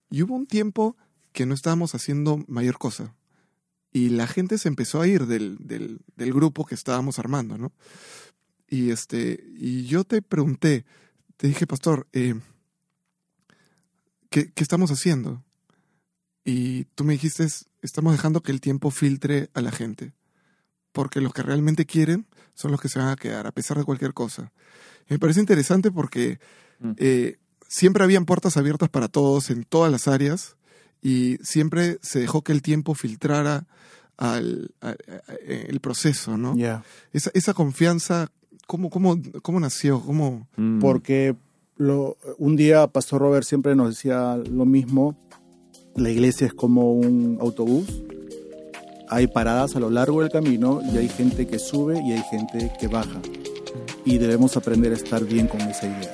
Y hubo un tiempo que no estábamos haciendo mayor cosa. Y la gente se empezó a ir del grupo que estábamos armando, ¿no? Y yo te pregunté, te dije, pastor, ¿qué estamos haciendo? Y tú me dijiste, estamos dejando que el tiempo filtre a la gente. Porque los que realmente quieren son los que se van a quedar, a pesar de cualquier cosa. Y me parece interesante porque siempre habían puertas abiertas para todos en todas las áreas y siempre se dejó que el tiempo filtrara el proceso, ¿no? Yeah. Esa confianza, ¿cómo nació? Porque un día Pastor Robert siempre nos decía lo mismo. La iglesia es como un autobús. Hay paradas a lo largo del camino y hay gente que sube y hay gente que baja. Y debemos aprender a estar bien con esa idea.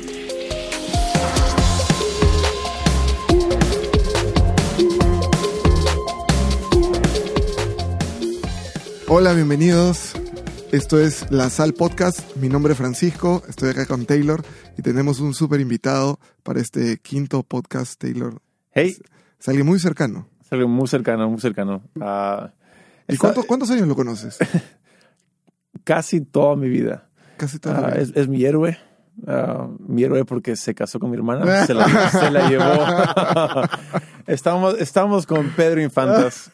Hola, bienvenidos. Esto es La Sal Podcast. Mi nombre es Francisco, estoy acá con Taylor y tenemos un súper invitado para este quinto podcast, Taylor. Hey. Es alguien muy cercano. Es alguien muy cercano, muy cercano. ¿Y cuántos años lo conoces? Casi toda mi vida. Casi toda la vida. Es mi héroe. Mi héroe porque se casó con mi hermana. Se la llevó. Estamos con Pedro Infantas.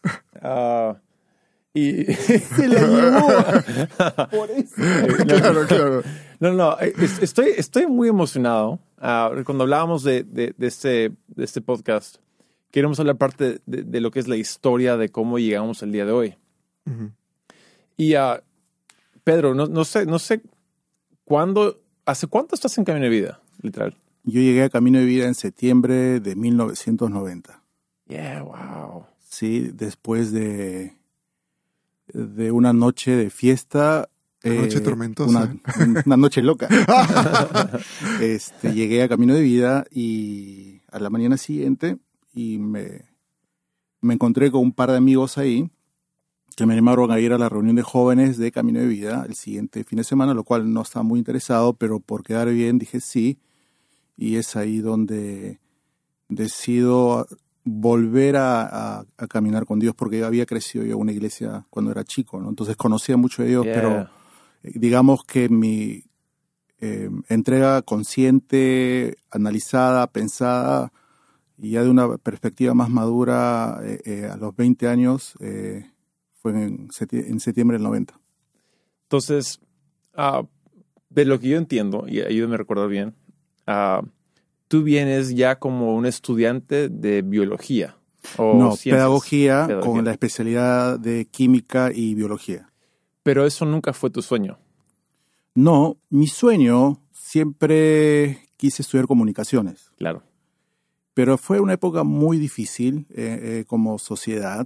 Y se la llevó. Por eso. Claro. No. Estoy muy emocionado. Cuando hablábamos de este podcast, queremos hablar parte de lo que es la historia de cómo llegamos al día de hoy. Uh-huh. Y Pedro, no sé ¿hace cuánto estás en Camino de Vida, literal? Yo llegué a Camino de Vida en septiembre de 1990. Yeah, wow. Sí, después de una noche de fiesta. Una noche tormentosa. Una noche loca. Llegué a Camino de Vida y a la mañana siguiente y me encontré con un par de amigos ahí que me animaron a ir a la reunión de jóvenes de Camino de Vida el siguiente fin de semana, lo cual no estaba muy interesado, pero por quedar bien dije sí. Y es ahí donde decido volver a caminar con Dios, porque yo había crecido yo en una iglesia cuando era chico, ¿no? Entonces conocía mucho de Dios, Yeah. pero digamos que mi entrega consciente, analizada, pensada, y ya de una perspectiva más madura a los 20 años, fue en septiembre del 90. Entonces, de lo que yo entiendo, y ayúdame a recordar bien, tú vienes ya como un estudiante de biología. No, pedagogía con la especialidad de química y biología. Pero eso nunca fue tu sueño. No, mi sueño siempre quise estudiar comunicaciones. Claro. Pero fue una época muy difícil como sociedad,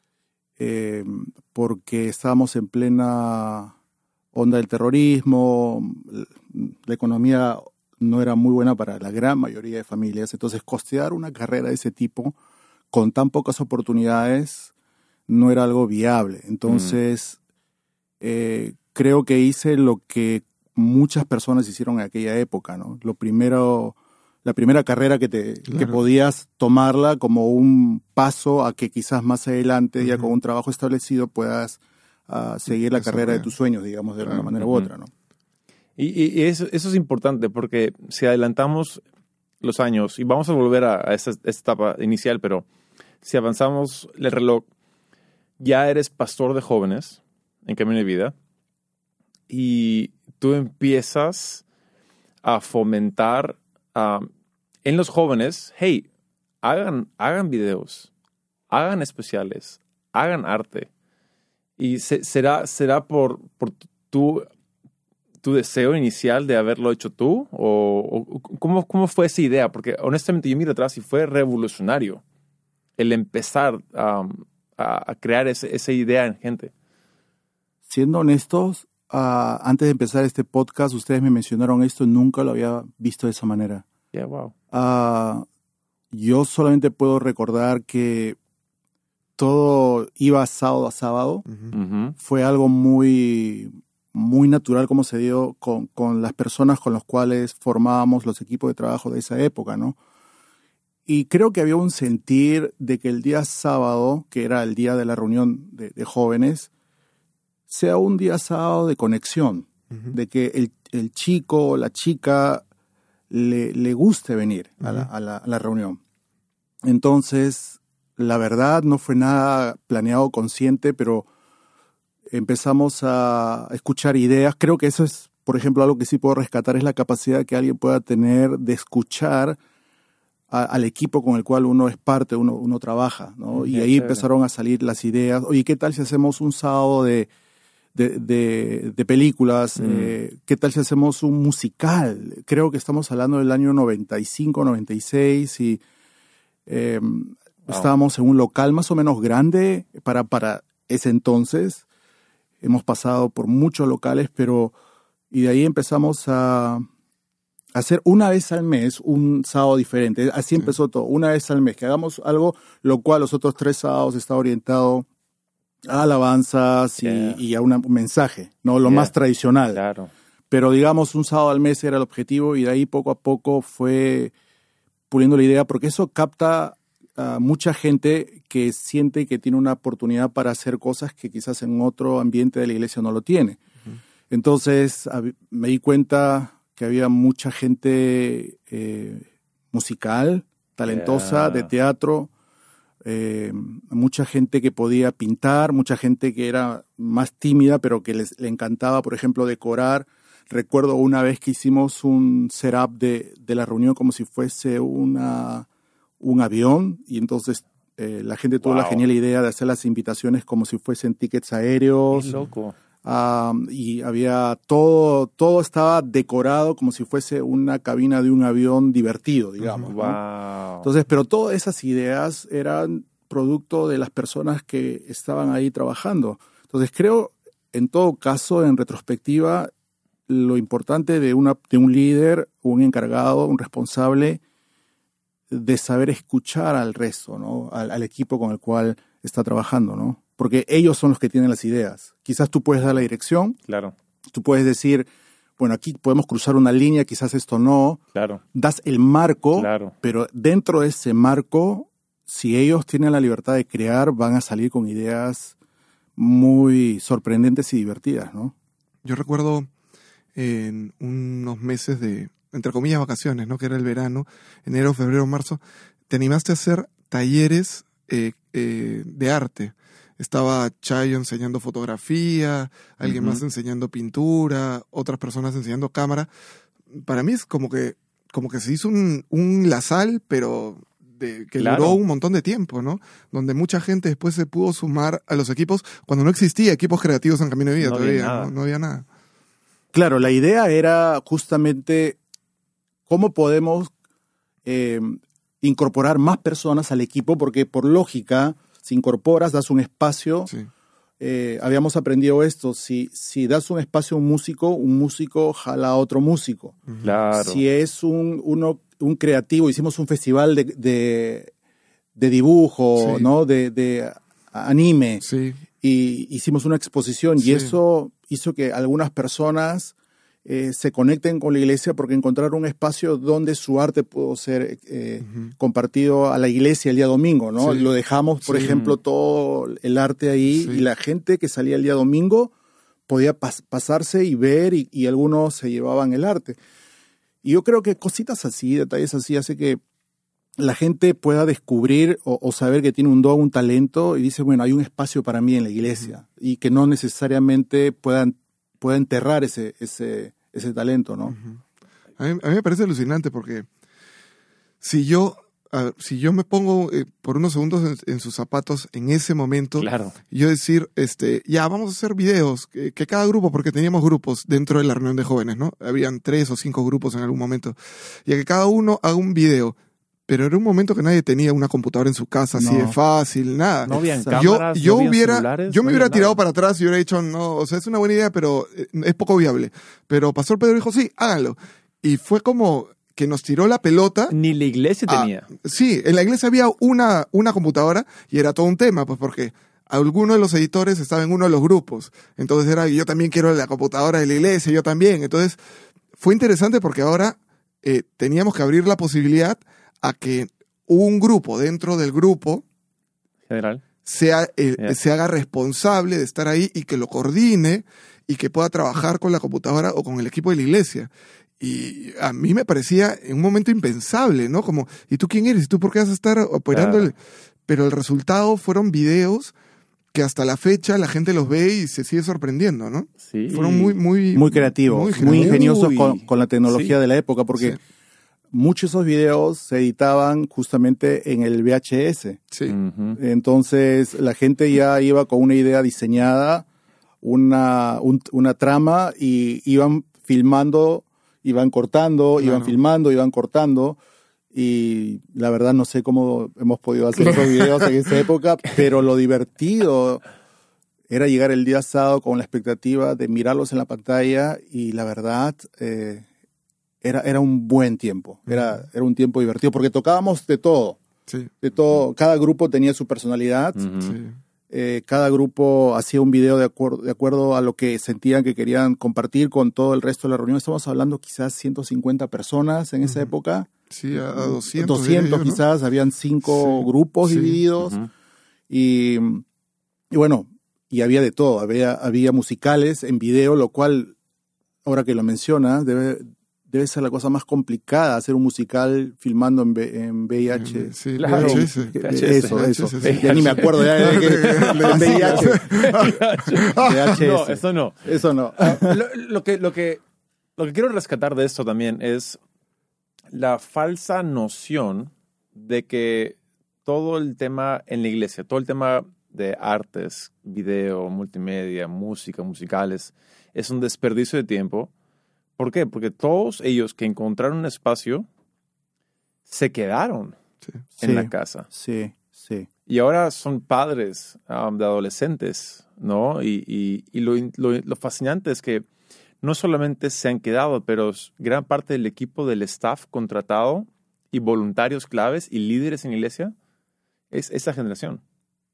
porque estábamos en plena onda del terrorismo, la economía no era muy buena para la gran mayoría de familias, entonces costear una carrera de ese tipo con tan pocas oportunidades no era algo viable. Entonces, creo que hice lo que muchas personas hicieron en aquella época, ¿no? La primera carrera que podías tomarla como un paso a que quizás más adelante, ya con un trabajo establecido, puedas seguir la carrera de tus sueños, digamos, de una manera u otra, ¿no? Y eso es importante porque si adelantamos los años, y vamos a volver a esta etapa inicial, pero si avanzamos el reloj, ya eres pastor de jóvenes en Camino de Vida y tú empiezas a fomentar en los jóvenes, hey, hagan videos, hagan especiales, hagan arte. Y será por tu deseo inicial de haberlo hecho tú, o ¿cómo fue esa idea? Porque honestamente yo miro atrás y fue revolucionario el empezar a crear esa idea en gente. Siendo honestos, antes de empezar este podcast, ustedes me mencionaron esto, nunca lo había visto de esa manera. Yeah, wow. Yo solamente puedo recordar que todo iba sábado a sábado. Uh-huh. Fue algo muy, muy natural como se dio con las personas con las cuales formábamos los equipos de trabajo de esa época, ¿no? Y creo que había un sentir de que el día sábado, que era el día de la reunión de jóvenes, sea un día sábado de conexión, de que el chico o la chica le guste venir a la reunión. Entonces, la verdad no fue nada planeado consciente, pero empezamos a escuchar ideas. Creo que eso es, por ejemplo, algo que sí puedo rescatar, es la capacidad que alguien pueda tener de escuchar al equipo con el cual uno es parte, uno trabaja, ¿no? Y ahí empezaron a salir las ideas. Oye, ¿qué tal si hacemos un sábado de películas? ¿Qué tal si hacemos un musical? Creo que estamos hablando del año 95, 96 y estábamos en un local más o menos grande para ese entonces. Hemos pasado por muchos locales, y de ahí empezamos a hacer una vez al mes un sábado diferente. Así empezó todo, una vez al mes, que hagamos algo, lo cual los otros 3 sábados está orientado a alabanzas y a un mensaje, ¿no? Lo más tradicional. Claro. Pero digamos, un sábado al mes era el objetivo y de ahí poco a poco fue puliendo la idea, porque eso capta a mucha gente que siente que tiene una oportunidad para hacer cosas que quizás en otro ambiente de la iglesia no lo tiene. Entonces me di cuenta que había mucha gente musical, talentosa, de teatro, mucha gente que podía pintar, mucha gente que era más tímida, pero que le encantaba, por ejemplo, decorar. Recuerdo una vez que hicimos un setup de la reunión como si fuese un avión, y entonces la gente tuvo la genial idea de hacer las invitaciones como si fuesen tickets aéreos. ¡Qué loco! Y había todo estaba decorado como si fuese una cabina de un avión divertido, digamos. ¡Wow! ¿No? Entonces, pero todas esas ideas eran producto de las personas que estaban ahí trabajando. Entonces, creo, en todo caso, en retrospectiva, lo importante de un líder, un encargado, un responsable, de saber escuchar al resto, ¿no? Al equipo con el cual está trabajando, ¿no? Porque ellos son los que tienen las ideas. Quizás tú puedes dar la dirección. Claro. Tú puedes decir, bueno, aquí podemos cruzar una línea, quizás esto no. Claro. Das el marco, Claro. pero dentro de ese marco, si ellos tienen la libertad de crear, van a salir con ideas muy sorprendentes y divertidas, ¿no? Yo recuerdo en unos meses de, entre comillas, vacaciones, ¿no? Que era el verano, enero, febrero, marzo, te animaste a hacer talleres de arte. Estaba Chayo enseñando fotografía, alguien más enseñando pintura, otras personas enseñando cámara. Para mí es como que se hizo un lazal, pero que duró un montón de tiempo, ¿no? Donde mucha gente después se pudo sumar a los equipos cuando no existía equipos creativos en Camino de Vida todavía. No había nada. Claro, la idea era justamente cómo podemos incorporar más personas al equipo, porque por lógica, si incorporas, das un espacio. Sí. Habíamos aprendido esto, si das un espacio a un músico jala a otro músico. Claro. Si es un creativo, hicimos un festival de dibujo, sí, ¿no? De anime. Sí. Y hicimos una exposición, sí, y eso hizo que algunas personas se conecten con la iglesia porque encontraron un espacio donde su arte pudo ser compartido a la iglesia el día domingo, ¿no? Sí. Lo dejamos, por ejemplo, todo el arte ahí, sí, y la gente que salía el día domingo podía pasarse y ver, y algunos se llevaban el arte. Y yo creo que cositas así, detalles así, hace que la gente pueda descubrir o saber que tiene un don, un talento, y dice, bueno, hay un espacio para mí en la iglesia, y que no necesariamente pueda enterrar ese talento, ¿no? A mí me parece alucinante porque si yo me pongo por unos segundos en sus zapatos en ese momento, claro, yo decir, ya, vamos a hacer videos, que cada grupo, porque teníamos grupos dentro de la reunión de jóvenes, ¿no? Habían 3 o 5 grupos en algún momento, y a que cada uno haga un video. Pero era un momento que nadie tenía una computadora en su casa así de fácil, nada. No habían cámaras, yo no me hubiera tirado nada para atrás y hubiera dicho, no, o sea, es una buena idea, pero es poco viable. Pero Pastor Pedro dijo, sí, háganlo. Y fue como que nos tiró la pelota. Ni la iglesia tenía. Sí, en la iglesia había una computadora y era todo un tema, pues porque alguno de los editores estaba en uno de los grupos. Entonces era, yo también quiero la computadora de la iglesia, yo también. Entonces fue interesante porque ahora teníamos que abrir la posibilidad a que un grupo dentro del grupo General. se haga responsable de estar ahí y que lo coordine y que pueda trabajar con la computadora o con el equipo de la iglesia. Y a mí me parecía en un momento impensable, ¿no? Como, ¿y tú quién eres? ¿Y tú por qué vas a estar operando? Claro. Pero el resultado fueron videos que hasta la fecha la gente los ve y se sigue sorprendiendo, ¿no? Sí. Fueron muy creativos, muy muy ingeniosos Muy. con la tecnología Sí. de la época, porque Sí. muchos de esos videos se editaban justamente en el VHS. Sí. Ujú. Entonces la gente ya iba con una idea diseñada, una trama, y iban filmando, iban cortando, Claro. iban filmando, iban cortando. Y la verdad no sé cómo hemos podido hacer esos videos en esa época, pero lo divertido era llegar el día sábado con la expectativa de mirarlos en la pantalla, y la verdad era un buen tiempo, era un tiempo divertido porque tocábamos de todo, Sí. cada grupo tenía su personalidad, Ujú. Sí. cada grupo hacía un video de acuerdo a lo que sentían que querían compartir con todo el resto de la reunión. Estamos hablando quizás 150 personas en esa época. Sí, a 200. 200 diría yo, ¿no? quizás, habían 5 Sí, grupos sí. divididos, Ujú. y bueno, y había de todo, había musicales en video, lo cual, ahora que lo mencionas, debe ser la cosa más complicada, hacer un musical filmando en VIH. Sí, Claro. VHS. Eso. VHS. Ya ni me acuerdo ya de VIH. No, eso no. Eso no. Lo que quiero rescatar de esto también es la falsa noción de que todo el tema en la iglesia, todo el tema de artes, video, multimedia, música, musicales, es un desperdicio de tiempo. ¿Por qué? Porque todos ellos que encontraron un espacio se quedaron en la casa. Sí. Y ahora son padres de adolescentes, ¿no? Y lo fascinante es que no solamente se han quedado, pero gran parte del equipo del staff contratado y voluntarios claves y líderes en la iglesia es esa generación.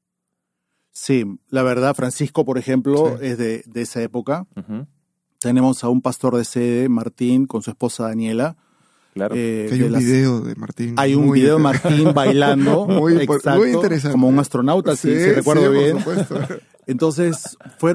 Sí, la verdad, Francisco, por ejemplo, Sí. es de esa época. Ujú. Tenemos a un pastor de sede, Martín, con su esposa Daniela. Claro. Que hay un video de Martín. Hay un muy video de inter- Martín bailando, Muy exacto, interesante. como un astronauta, si Sí, recuerdo sí, bien. por supuesto. Entonces,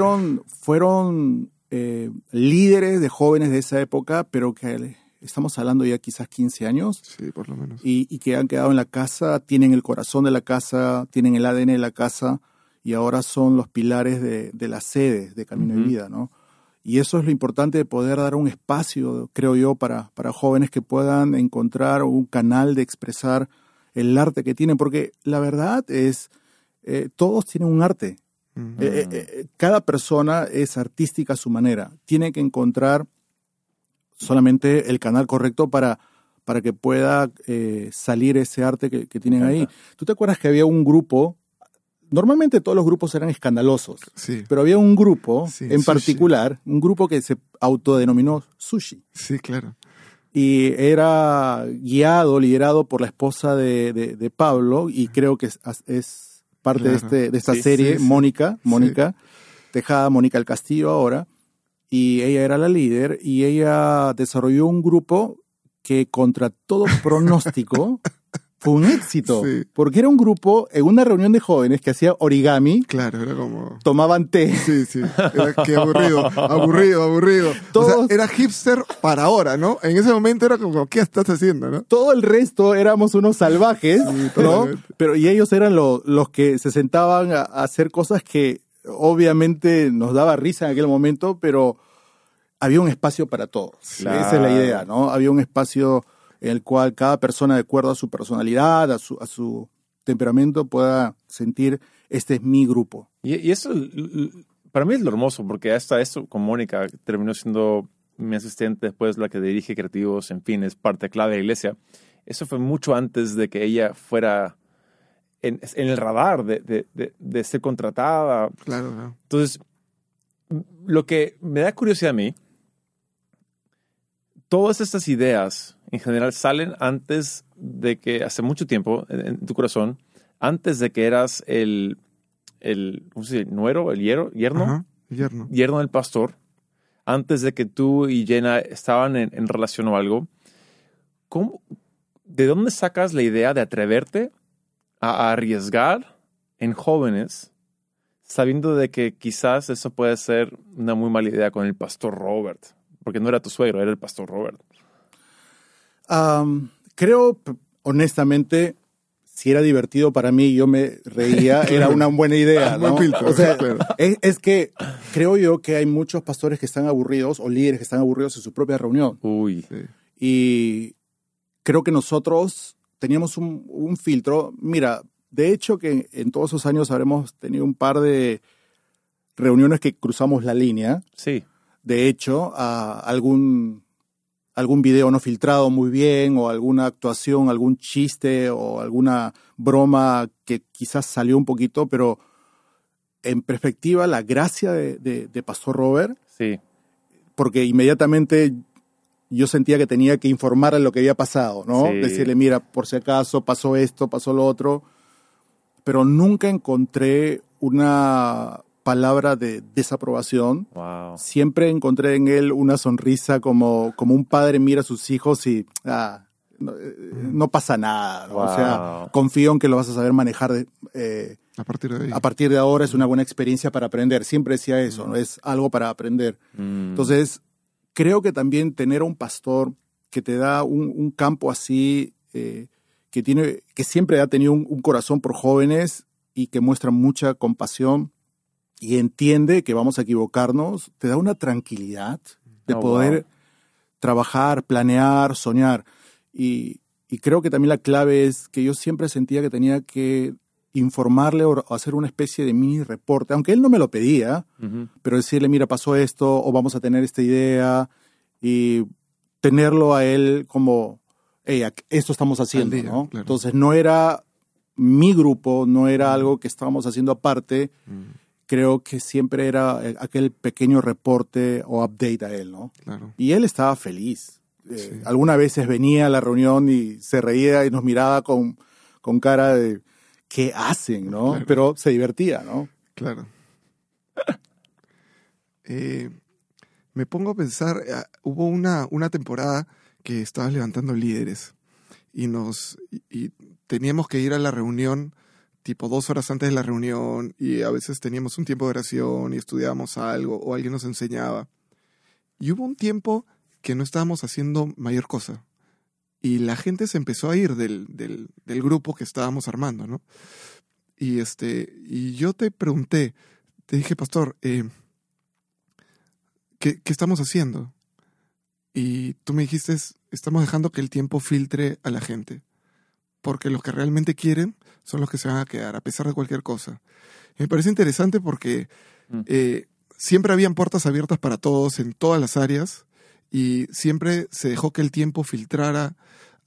fueron líderes de jóvenes de esa época, pero que estamos hablando ya quizás 15 años, Sí, por lo menos. y que han quedado en la casa, tienen el corazón de la casa, tienen el ADN de la casa, y ahora son los pilares de las sedes de Camino de Ujú. Vida, ¿no? Y eso es lo importante, de poder dar un espacio, creo yo, para jóvenes que puedan encontrar un canal de expresar el arte que tienen, porque la verdad es, todos tienen un arte. Ujú. Cada persona es artística a su manera. Tiene que encontrar solamente el canal correcto para que pueda salir ese arte que tienen ahí. ¿Tú te acuerdas que había un grupo? Normalmente todos los grupos eran escandalosos, Sí, pero había un grupo Sí, en Sushi. particular, un grupo que se autodenominó Sushi. sí, claro. Y era liderado por la esposa de Pablo, y creo que es parte Claro. de esta Sí, serie, sí, sí. Mónica Tejada, Mónica del Castillo ahora, y ella era la líder, y ella desarrolló un grupo que contra todo pronóstico fue un éxito, Sí. porque era un grupo en una reunión de jóvenes que hacía origami, Claro, era como... tomaban té. Sí, sí. Qué aburrido. O Todos- sea, era hipster para ahora, ¿no? En ese momento era como, ¿qué estás haciendo, no? Todo el resto éramos unos salvajes, Sí, ¿no? totalmente. Pero y ellos eran los que se sentaban a hacer cosas que obviamente nos daba risa en aquel momento, pero había un espacio para todos. Claro. Esa es la idea, ¿no? Había un espacio en el cual cada persona, de acuerdo a su personalidad, a su temperamento, pueda sentir, este es mi grupo. Y eso para mí es lo hermoso, porque hasta esto con Mónica terminó siendo mi asistente, después la que dirige creativos, en fin, es parte clave de la iglesia. Eso fue mucho antes de que ella fuera en el radar de ser contratada. Claro, claro. Entonces, lo que me da curiosidad a mí, todas estas ideas en general salen antes de que, hace mucho tiempo, en tu corazón, antes de que eras ¿cómo se dice? ¿Nuero? ¿El yerno? Ajá, yerno. Yerno del pastor, antes de que tú y Jenna estaban en relación o algo. ¿de dónde sacas la idea de atreverte a arriesgar en jóvenes, sabiendo de que quizás eso puede ser una muy mala idea con el pastor Robert? Porque no era tu suegro, era el pastor Robert. Creo, honestamente, si era divertido para mí, yo me reía, era una buena idea, ¿no? Buen filtro, O sea, claro. es que creo yo que hay muchos pastores que están aburridos o líderes que están aburridos en su propia reunión. Uy. Sí. Y creo que nosotros teníamos un filtro. Mira, de hecho que en todos esos años habremos tenido un par de reuniones que cruzamos la línea. Sí. De hecho, algún video no filtrado muy bien, o alguna actuación, algún chiste o alguna broma que quizás salió un poquito, pero en perspectiva, la gracia de Pastor Robert, Sí. porque inmediatamente yo sentía que tenía que informarle lo que había pasado, ¿no? Sí. Decirle, mira, por si acaso pasó esto, pasó lo otro, pero nunca encontré una palabra de desaprobación. Wow. Siempre encontré en él una sonrisa como un padre mira a sus hijos y no pasa nada, ¿no? Wow. O sea, confío en que lo vas a saber manejar A partir de ahí. a partir de ahora. Es una buena experiencia para aprender. Siempre decía eso, ¿no? Es algo para aprender. Entonces, creo que también tener a un pastor que te da un campo así, que siempre ha tenido un corazón por jóvenes y que muestra mucha compasión y entiende que vamos a equivocarnos, te da una tranquilidad de poder trabajar, planear, soñar. Y creo que también la clave es que yo siempre sentía que tenía que informarle o hacer una especie de mini reporte, aunque él no me lo pedía, pero decirle, mira, pasó esto, o vamos a tener esta idea, y tenerlo a él como, hey, esto estamos haciendo, Al día, ¿no? claro. Entonces no era mi grupo, no era algo que estábamos haciendo aparte. Creo que siempre era aquel pequeño reporte o update a él, ¿no? Claro. Y él estaba feliz. Sí. Algunas veces venía a la reunión y se reía y nos miraba con cara de ¿qué hacen, no? Claro. Pero se divertía, ¿no? Claro. Me pongo a pensar, hubo una temporada que estabas levantando líderes y teníamos que ir a la reunión tipo 2 horas antes de la reunión, y a veces teníamos un tiempo de oración y estudiábamos algo o alguien nos enseñaba. Y hubo un tiempo que no estábamos haciendo mayor cosa y la gente se empezó a ir del grupo que estábamos armando, ¿no? Y yo te pregunté, te dije, pastor, ¿qué estamos haciendo? Y tú me dijiste, estamos dejando que el tiempo filtre a la gente, porque los que realmente quieren son los que se van a quedar, a pesar de cualquier cosa. Y me parece interesante porque siempre habían puertas abiertas para todos en todas las áreas, y siempre se dejó que el tiempo filtrara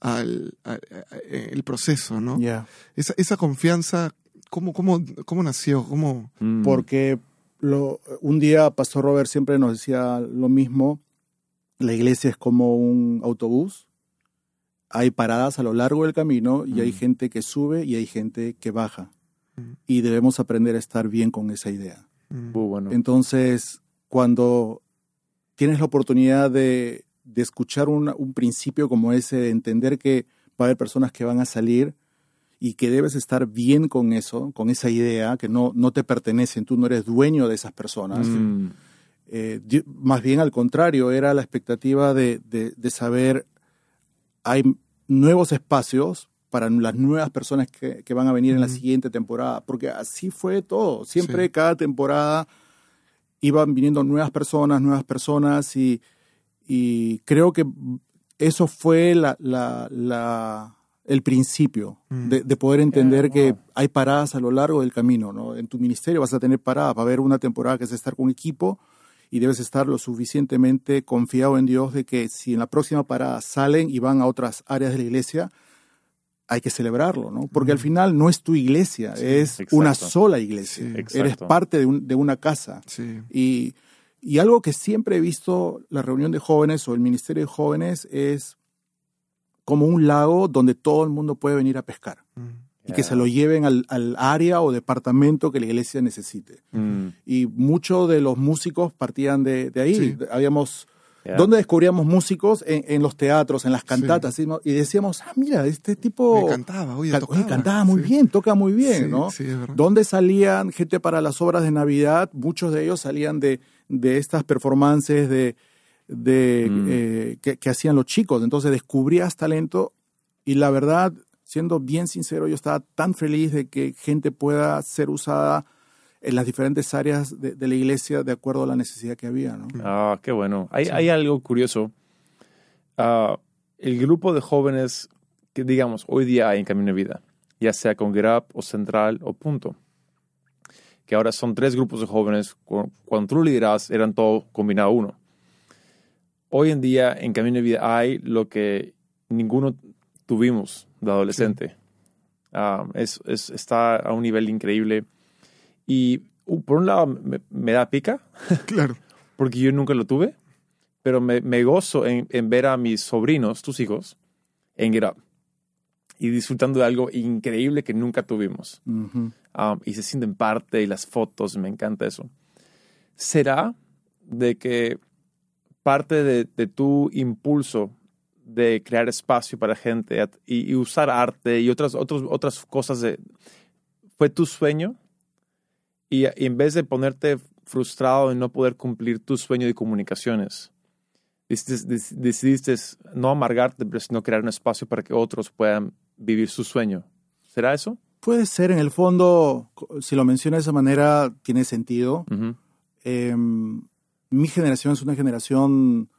el proceso, ¿no? Yeah. Esa confianza, ¿cómo nació? ¿Cómo? Porque un día Pastor Robert siempre nos decía lo mismo: la iglesia es como un autobús. Hay paradas a lo largo del camino y hay gente que sube y hay gente que baja. Y debemos aprender a estar bien con esa idea. Bueno. Entonces, cuando tienes la oportunidad de escuchar un principio como ese, de entender que va a haber personas que van a salir y que debes estar bien con eso, con esa idea, que no te pertenecen, tú no eres dueño de esas personas. Más bien al contrario, era la expectativa de saber, hay nuevos espacios para las nuevas personas que van a venir en la siguiente temporada, porque así fue todo. Siempre, Sí. cada temporada iban viniendo nuevas personas y creo que eso fue el principio de poder entender que hay paradas a lo largo del camino, ¿no? En tu ministerio vas a tener paradas, va a haber una temporada que es estar con un equipo y debes estar lo suficientemente confiado en Dios de que si en la próxima parada salen y van a otras áreas de la iglesia, hay que celebrarlo, ¿no? Porque al final no es tu iglesia, es exacto. una sola iglesia. Sí, Eres exacto. parte de una casa. Sí. Y algo que siempre he visto, la reunión de jóvenes o el ministerio de jóvenes, es como un lago donde todo el mundo puede venir a pescar. Y que se lo lleven al área o departamento que la iglesia necesite. Y muchos de los músicos partían de ahí. Sí. Habíamos ¿Dónde descubríamos músicos? En los teatros, en las cantatas, ¿sí? Y decíamos, mira, este tipo... Me cantaba, cantaba muy bien, toca muy bien, sí, ¿no? Sí, es verdad. ¿Dónde salían gente para las obras de Navidad? Muchos de ellos salían de estas performances que hacían los chicos. Entonces descubrías talento y la verdad, siendo bien sincero, yo estaba tan feliz de que gente pueda ser usada en las diferentes áreas de la iglesia de acuerdo a la necesidad que había, ¿no? Ah, qué bueno. Hay algo curioso. El grupo de jóvenes que, digamos, hoy día hay en Camino de Vida, ya sea con Get Up o Central o Punto, que ahora son 3 grupos de jóvenes, cuando tú lo lideras eran todo combinado uno. Hoy en día en Camino de Vida hay lo que ninguno tuvimos de adolescente. Sí. Está a un nivel increíble. Y por un lado me da pica, Claro. porque yo nunca lo tuve, pero me gozo en ver a mis sobrinos, tus hijos, en Get Up y disfrutando de algo increíble que nunca tuvimos. Uh-huh. Y se sienten parte y las fotos, me encanta eso. ¿Será de que parte de tu impulso de crear espacio para gente y usar arte y otras cosas fue tu sueño? Y en vez de ponerte frustrado en no poder cumplir tu sueño de comunicaciones, decidiste no amargarte, pero sino crear un espacio para que otros puedan vivir su sueño. ¿Será eso? Puede ser, en el fondo, si lo menciono de esa manera, tiene sentido. Uh-huh. Mi generación es una generación,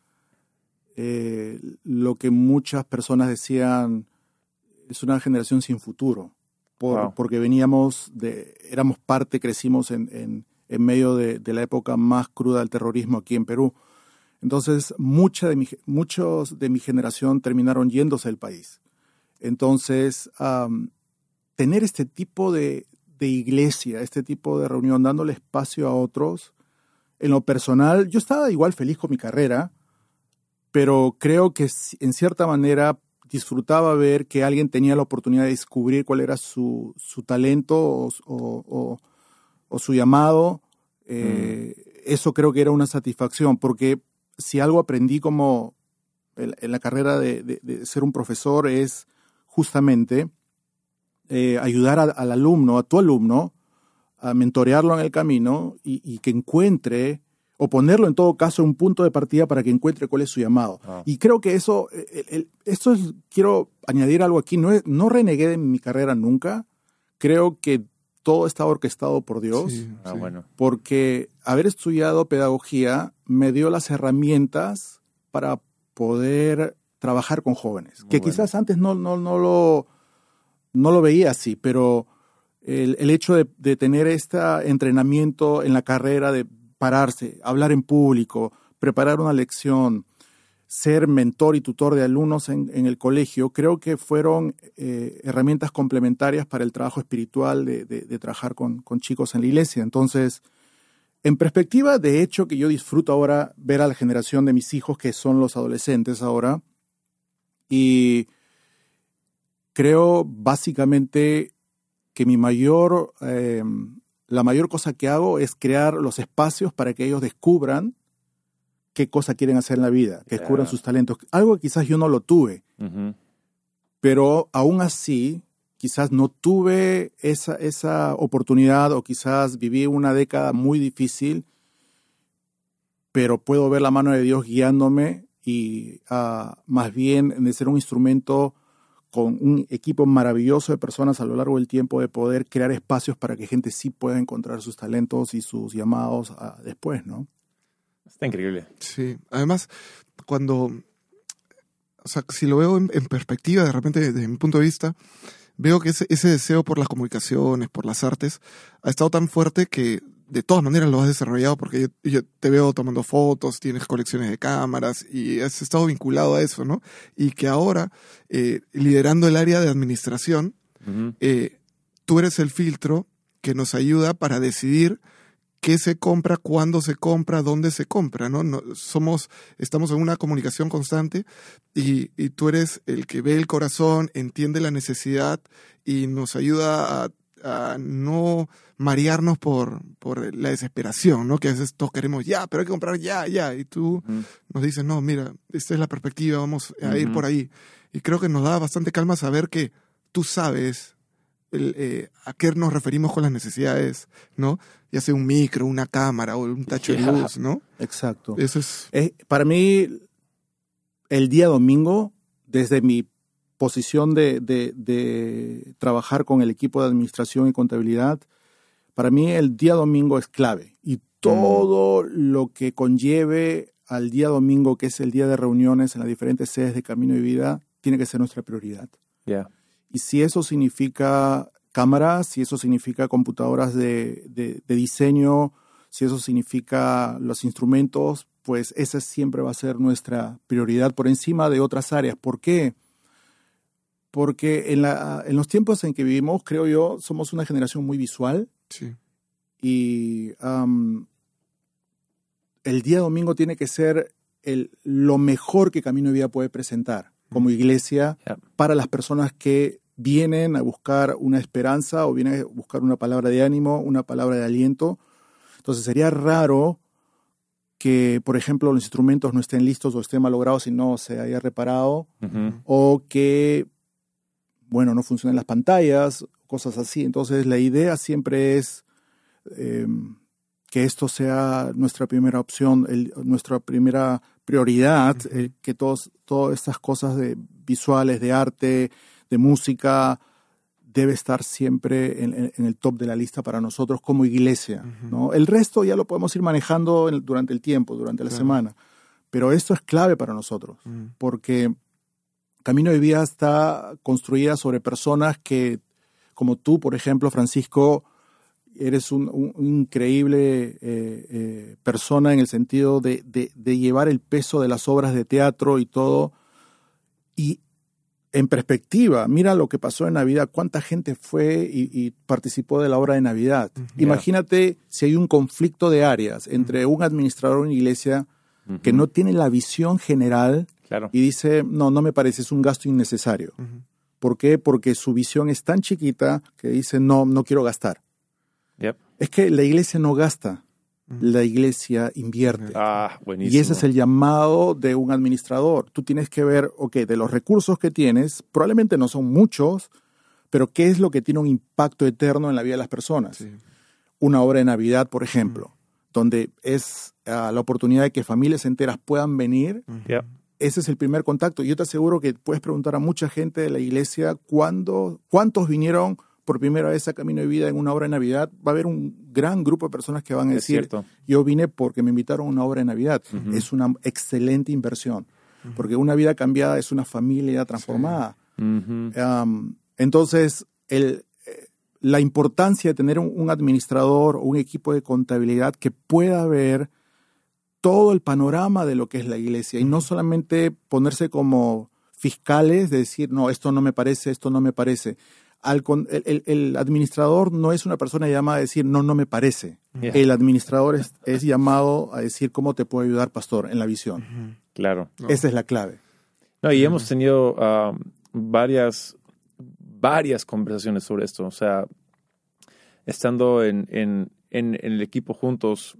lo que muchas personas decían, es una generación sin futuro. Wow. Porque éramos parte, crecimos en medio de la época más cruda del terrorismo aquí en Perú. Entonces, muchos de mi generación terminaron yéndose del país. Entonces, tener este tipo de iglesia, este tipo de reunión, dándole espacio a otros, en lo personal, yo estaba igual feliz con mi carrera, pero creo que en cierta manera disfrutaba ver que alguien tenía la oportunidad de descubrir cuál era su talento o su llamado. Eso creo que era una satisfacción, porque si algo aprendí como en la carrera de ser un profesor es justamente ayudar al alumno, a tu alumno, a mentorearlo en el camino y que encuentre, o ponerlo en todo caso en un punto de partida para que encuentre cuál es su llamado. Y creo que quiero añadir algo aquí, no renegué de mi carrera nunca, creo que todo está orquestado por Dios, Sí. Bueno. porque haber estudiado pedagogía me dio las herramientas para poder trabajar con jóvenes, Muy que bueno. quizás antes no lo veía así, pero el hecho de tener este entrenamiento en la carrera, de pararse, hablar en público, preparar una lección, ser mentor y tutor de alumnos en el colegio, creo que fueron herramientas complementarias para el trabajo espiritual de trabajar con chicos en la iglesia. Entonces, en perspectiva, de hecho, que yo disfruto ahora ver a la generación de mis hijos, que son los adolescentes ahora, y creo básicamente que la mayor cosa que hago es crear los espacios para que ellos descubran qué cosa quieren hacer en la vida, que descubran sus talentos. Algo que quizás yo no lo tuve, Uh-huh. pero aún así quizás no tuve esa oportunidad, o quizás viví una década muy difícil, pero puedo ver la mano de Dios guiándome y más bien de ser un instrumento con un equipo maravilloso de personas a lo largo del tiempo, de poder crear espacios para que gente sí pueda encontrar sus talentos y sus llamados después, ¿no? Está increíble. Sí. Además, si lo veo en perspectiva, de repente, desde mi punto de vista, veo que ese deseo por las comunicaciones, por las artes, ha estado tan fuerte que de todas maneras lo has desarrollado, porque yo te veo tomando fotos, tienes colecciones de cámaras y has estado vinculado a eso, ¿no? Y que ahora, liderando el área de administración, Uh-huh. tú eres el filtro que nos ayuda para decidir qué se compra, cuándo se compra, dónde se compra, ¿no? Estamos en una comunicación constante y tú eres el que ve el corazón, entiende la necesidad y nos ayuda a no marearnos por la desesperación, ¿no? Que a veces todos queremos ya, pero hay que comprar ya. Y tú nos dices, no, mira, esta es la perspectiva, vamos a ir por ahí. Y creo que nos da bastante calma saber que tú sabes a qué nos referimos con las necesidades, ¿no? Ya sea un micro, una cámara o un tacho de luz, ¿no? Exacto. Eso es... Para mí, el día domingo, desde mi posición de trabajar con el equipo de administración y contabilidad, para mí el día domingo es clave. Y todo lo que conlleve al día domingo, que es el día de reuniones en las diferentes sedes de Camino de Vida, tiene que ser nuestra prioridad. Yeah. Y si eso significa cámaras, si eso significa computadoras de diseño, si eso significa los instrumentos, pues esa siempre va a ser nuestra prioridad por encima de otras áreas. ¿Por qué? Porque en los tiempos en que vivimos, creo yo, somos una generación muy visual. Sí. Y el día domingo tiene que ser lo mejor que Camino de Vida puede presentar como iglesia para las personas que vienen a buscar una esperanza o vienen a buscar una palabra de ánimo, una palabra de aliento. Entonces sería raro que, por ejemplo, los instrumentos no estén listos o estén malogrados y no se haya reparado, o que, bueno, no funcionen las pantallas, cosas así. Entonces la idea siempre es que esto sea nuestra primera opción, nuestra primera prioridad, que todas estas cosas visuales, de arte, de música, debe estar siempre en el top de la lista para nosotros como iglesia, ¿no? El resto ya lo podemos ir manejando durante el tiempo, durante la semana. Pero esto es clave para nosotros, porque Camino de Vida está construida sobre personas que, como tú, por ejemplo, Francisco, eres un increíble persona en el sentido de llevar el peso de las obras de teatro y todo. Y en perspectiva, mira lo que pasó en Navidad, cuánta gente fue y participó de la obra de Navidad. Imagínate si hay un conflicto de áreas entre un administrador de una iglesia que no tiene la visión general y dice, no me parece, es un gasto innecesario. ¿Por qué? Porque su visión es tan chiquita que dice, no quiero gastar. Es que la iglesia no gasta, la iglesia invierte. Buenísimo. Y ese es el llamado de un administrador. Tú tienes que ver, de los recursos que tienes, probablemente no son muchos, pero ¿qué es lo que tiene un impacto eterno en la vida de las personas? Sí. Una obra de Navidad, por ejemplo, donde es la oportunidad de que familias enteras puedan venir. Ese es el primer contacto. Yo te aseguro que puedes preguntar a mucha gente de la iglesia cuántos vinieron por primera vez a Camino de Vida en una obra de Navidad. Va a haber un gran grupo de personas que van a decir, yo vine porque me invitaron a una obra de Navidad. Es una excelente inversión, porque una vida cambiada es una familia transformada. Entonces, la importancia de tener un administrador o un equipo de contabilidad que pueda ver todo el panorama de lo que es la iglesia y no solamente ponerse como fiscales de decir, no, esto no me parece, esto no me parece. El administrador no es una persona llamada a decir, no me parece. El administrador es llamado a decir, ¿cómo te puedo ayudar, pastor, en la visión? Claro. Esa es la clave. No, y hemos tenido varias conversaciones sobre esto. O sea, estando en el equipo juntos,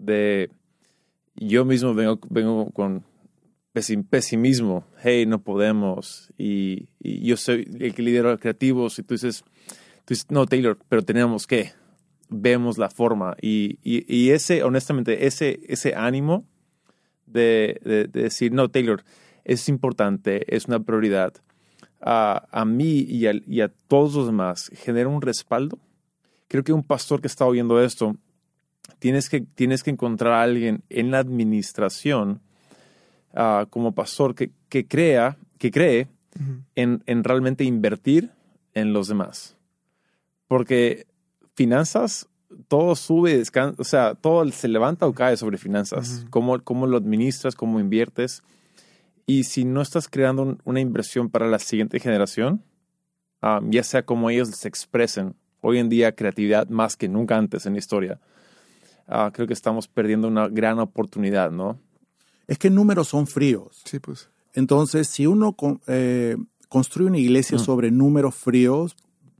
yo mismo vengo con pesimismo. Hey, no podemos. Y yo soy el que lidera los creativos. Y tú dices, no, Taylor, pero tenemos que. Vemos la forma. Y honestamente, ese ánimo de decir, no, Taylor, es importante, es una prioridad. A mí y a todos los demás genera un respaldo. Creo que un pastor que está oyendo esto, tienes que encontrar a alguien en la administración como pastor que cree en realmente invertir en los demás. Porque finanzas, todo sube, descansa, o sea, todo se levanta o cae sobre finanzas. Cómo lo administras, cómo inviertes. Y si no estás creando una inversión para la siguiente generación, ya sea como ellos se expresen, hoy en día creatividad más que nunca antes en la historia, creo que estamos perdiendo una gran oportunidad, ¿no? Es que números son fríos. Sí, pues. Entonces, si uno construye una iglesia sobre números fríos,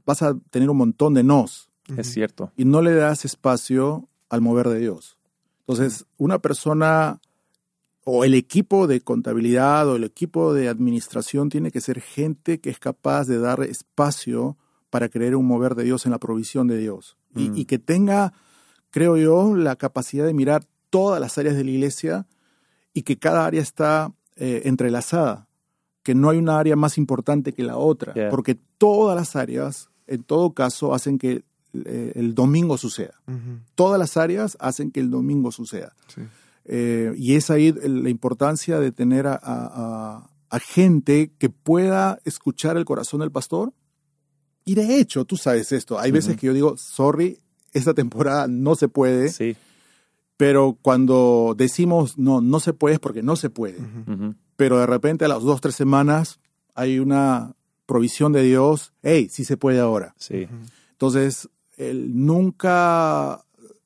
vas a tener un montón de nos. Es cierto. Y no le das espacio al mover de Dios. Entonces, una persona o el equipo de contabilidad o el equipo de administración tiene que ser gente que es capaz de dar espacio para creer un mover de Dios en la provisión de Dios. Y que tenga, creo yo, la capacidad de mirar todas las áreas de la iglesia y que cada área está entrelazada, que no hay una área más importante que la otra, porque todas las áreas, en todo caso, hacen que el domingo suceda. Todas las áreas hacen que el domingo suceda. Sí. Y es ahí la importancia de tener a gente que pueda escuchar el corazón del pastor. Y de hecho, tú sabes esto, hay veces que yo digo, sorry, esta temporada no se puede, Sí. pero cuando decimos no se puede es porque no se puede. Pero de repente a las 2 o 3 semanas hay una provisión de Dios, hey, sí se puede ahora. Sí. Entonces, nunca,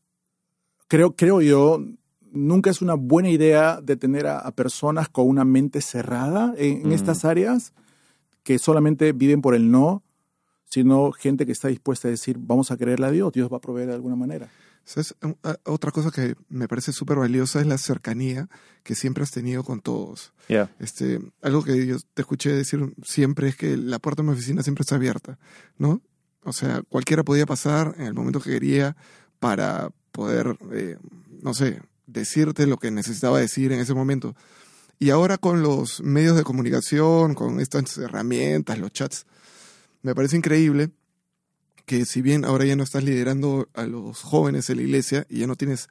creo yo, nunca es una buena idea de tener a personas con una mente cerrada en estas áreas que solamente viven por el no, sino gente que está dispuesta a decir, vamos a creerle a Dios, Dios va a proveer de alguna manera. ¿Sabes? Otra cosa que me parece súper valiosa es la cercanía que siempre has tenido con todos. Yeah. Algo que yo te escuché decir siempre es que la puerta de mi oficina siempre está abierta, ¿no? O sea, cualquiera podía pasar en el momento que quería para poder, no sé, decirte lo que necesitaba decir en ese momento. Y ahora con los medios de comunicación, con estas herramientas, los chats, me parece increíble que si bien ahora ya no estás liderando a los jóvenes en la iglesia y ya no tienes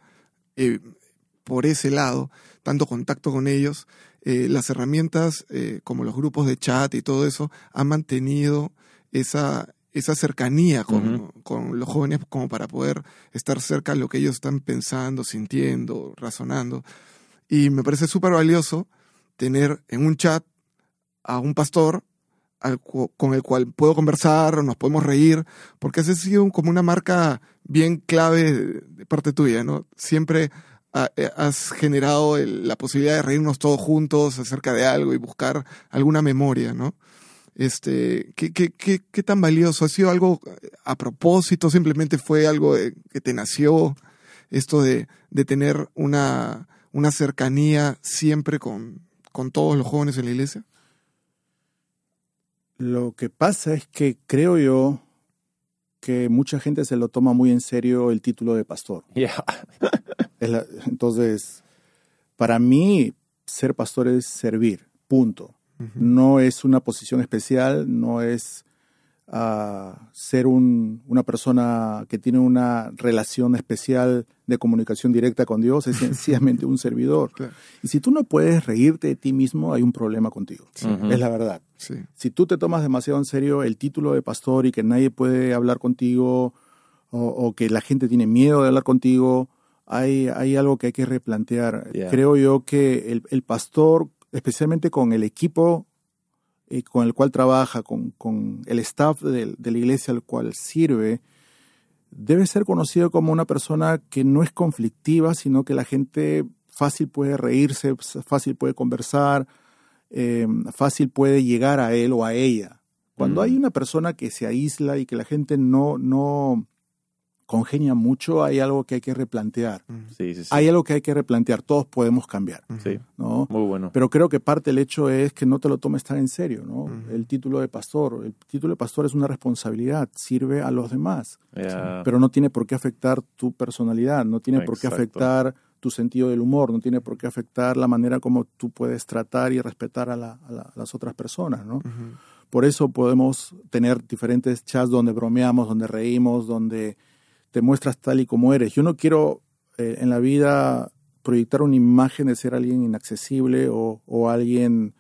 por ese lado tanto contacto con ellos, las herramientas como los grupos de chat y todo eso han mantenido esa cercanía con los jóvenes como para poder estar cerca de lo que ellos están pensando, sintiendo, razonando. Y me parece súper valioso tener en un chat a un pastor con el cual puedo conversar, nos podemos reír, porque esa ha sido como una marca bien clave de parte tuya, ¿no? Siempre has generado la posibilidad de reírnos todos juntos acerca de algo y buscar alguna memoria, ¿no? ¿Qué tan valioso? ¿Ha sido algo a propósito? ¿Simplemente fue algo que te nació? Esto de tener una cercanía siempre con todos los jóvenes en la iglesia. Lo que pasa es que creo yo que mucha gente se lo toma muy en serio el título de pastor. Yeah. Entonces, para mí, ser pastor es servir, punto. No es una posición especial, no es ser una persona que tiene una relación especial de comunicación directa con Dios, es sencillamente un servidor. Claro. Y si tú no puedes reírte de ti mismo, hay un problema contigo. Es la verdad. Sí. Si tú te tomas demasiado en serio el título de pastor y que nadie puede hablar contigo o que la gente tiene miedo de hablar contigo, hay algo que hay que replantear. Yeah. Creo yo que el pastor, especialmente con el equipo con el cual trabaja, con el staff de la iglesia al cual sirve, debe ser conocido como una persona que no es conflictiva, sino que la gente fácil puede reírse, fácil puede conversar, fácil puede llegar a él o a ella. Cuando hay una persona que se aísla y que la gente no congenia mucho, hay algo que hay que replantear. Sí. Hay algo que hay que replantear. Todos podemos cambiar. Sí. ¿No? Muy bueno. Pero creo que parte del hecho es que no te lo tomes tan en serio, ¿no? El título de pastor. El título de pastor es una responsabilidad. Sirve a los demás. Yeah. Pero no tiene por qué afectar tu personalidad. No tiene por qué afectar tu sentido del humor. No tiene por qué afectar la manera como tú puedes tratar y respetar a las otras personas, ¿no? Por eso podemos tener diferentes chats donde bromeamos, donde reímos, donde te muestras tal y como eres. Yo no quiero en la vida proyectar una imagen de ser alguien inaccesible o alguien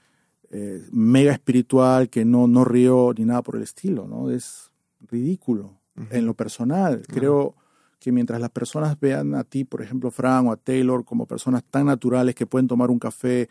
mega espiritual que no río ni nada por el estilo, ¿no? Es ridículo. En lo personal, creo que mientras las personas vean a ti, por ejemplo, Fran o a Taylor, como personas tan naturales que pueden tomar un café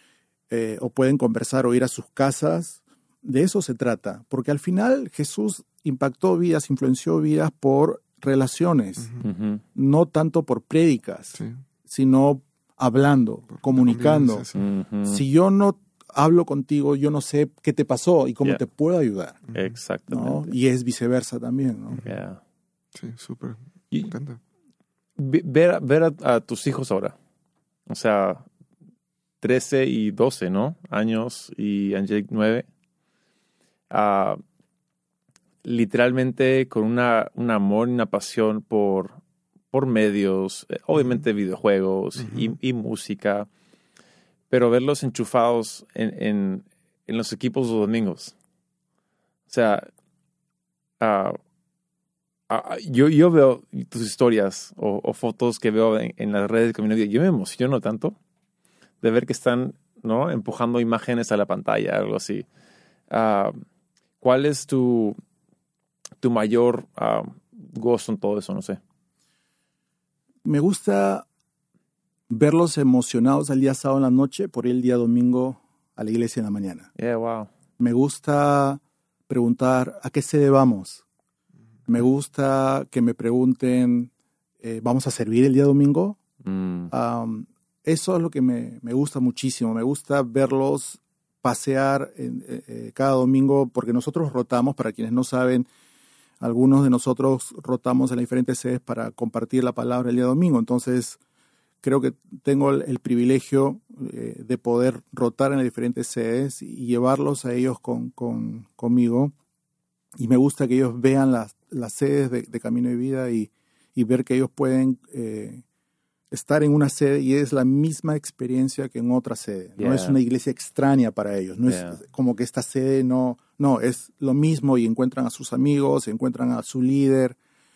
o pueden conversar o ir a sus casas, de eso se trata. Porque al final Jesús impactó vidas, influenció vidas por relaciones, no tanto por prédicas, sino hablando, comunicando. Si yo no hablo contigo, yo no sé qué te pasó y cómo Yeah. te puedo ayudar, ¿no? Exactamente. Y es viceversa también, ¿no? Yeah. Sí, súper. Y- Me encanta. Ver a tus hijos ahora. O sea, 13 y 12, ¿no? Años y Angelique 9. Ah, literalmente con un amor y una pasión por medios, obviamente videojuegos y música, pero verlos enchufados en los equipos los domingos. O sea, yo veo tus historias o fotos que veo en las redes de Camino de Vida. Yo me emociono tanto de ver que están, ¿no?, empujando imágenes a la pantalla, algo así. ¿Cuál es tu mayor gozo en todo eso? No sé. Me gusta verlos emocionados al día sábado en la noche por ir el día domingo a la iglesia en la mañana. Yeah, wow. Me gusta preguntar ¿a qué sede vamos? Me gusta que me pregunten ¿vamos a servir el día domingo? Eso es lo que me gusta muchísimo. Me gusta verlos pasear cada domingo, porque nosotros rotamos, para quienes no saben, algunos de nosotros rotamos en las diferentes sedes para compartir la palabra el día domingo. Entonces, creo que tengo el privilegio de poder rotar en las diferentes sedes y llevarlos a ellos conmigo. Y me gusta que ellos vean las sedes de Camino de Vida y ver que ellos pueden estar en una sede y es la misma experiencia que en otra sede. Yeah. No es una iglesia extraña para ellos. No Yeah. es como que esta sede no, es lo mismo y encuentran a sus amigos, encuentran a su líder.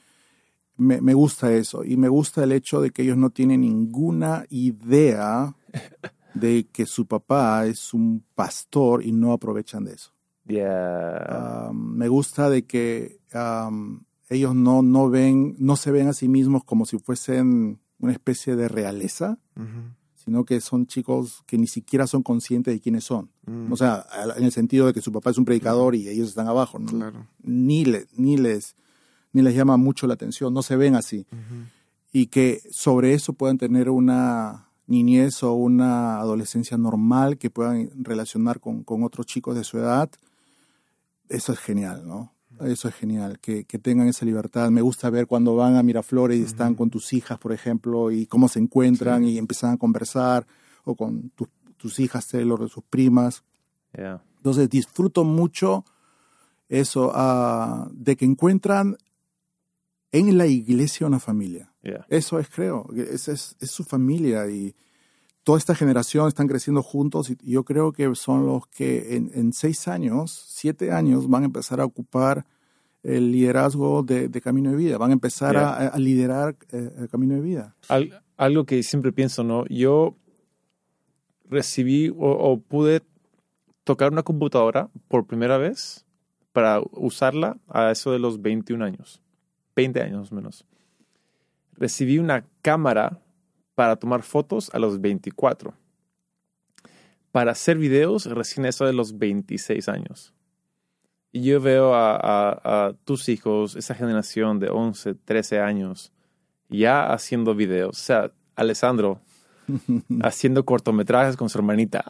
Me gusta eso y me gusta el hecho de que ellos no tienen ninguna idea de que su papá es un pastor y no aprovechan de eso. Yeah. Me gusta de que ellos no se ven a sí mismos como si fuesen una especie de realeza, sino que son chicos que ni siquiera son conscientes de quiénes son. O sea, en el sentido de que su papá es un predicador y ellos están abajo, ¿no? Claro. Ni les llama mucho la atención, no se ven así. Y que sobre eso puedan tener una niñez o una adolescencia normal, que puedan relacionar con otros chicos de su edad. Eso es genial, ¿no? Eso es genial, que tengan esa libertad. Me gusta ver cuando van a Miraflores y están con tus hijas, por ejemplo, y cómo se encuentran y empiezan a conversar, o con tus hijas, Taylor, de sus primas. Yeah. Entonces disfruto mucho eso, de que encuentran en la iglesia una familia. Yeah. Eso creo, es su familia y toda esta generación están creciendo juntos y yo creo que son los que en 6 años, 7 años van a empezar a ocupar el liderazgo de Camino de Vida, van a empezar a liderar el Camino de Vida. Algo que siempre pienso, ¿no? Yo recibí o pude tocar una computadora por primera vez para usarla a eso de los 21 años, 20 años menos. Recibí una cámara para tomar fotos a los 24. Para hacer videos recién eso de los 26 años. Y yo veo a tus hijos, esa generación de 11, 13 años, ya haciendo videos. O sea, Alessandro haciendo cortometrajes con su hermanita.